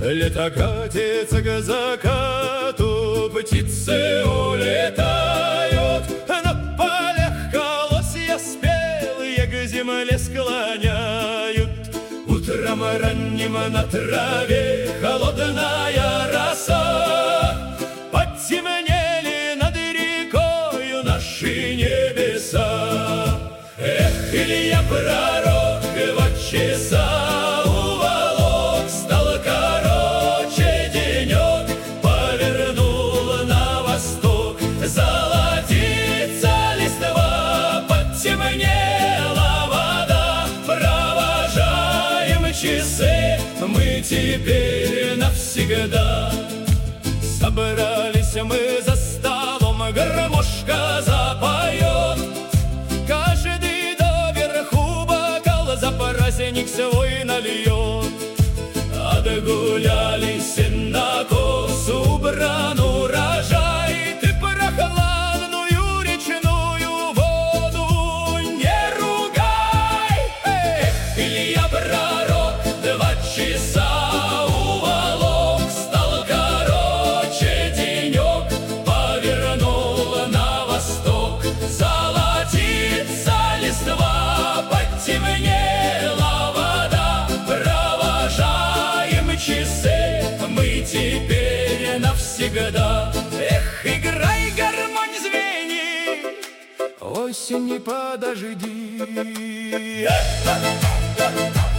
Лето катится к закату, птицы улетают, на полях колосья спелые к земле склоняют. Утром ранним на траве холодная роса, потемнели над рекою наши небеса. Эх, Илья пророк в часа уволок, стал короче денек, повернул на восток. Золотится листва, потемнела вода, провожаем часы мы теперь навсегда. Собрались мы за столом, гармошка запоет, каждый доверху бокал за праздник свой нальет. Отгулялись на косу бран урожай, ты прохладную речную воду не ругай. Эх, Илья пророк 2 часа уволок, стал короче денек, повернул на восток. Золотится листва, потемнела вода, провожаем часы мы теперь навсегда. Эх, играй, гармонь, звени, осень, не подожди.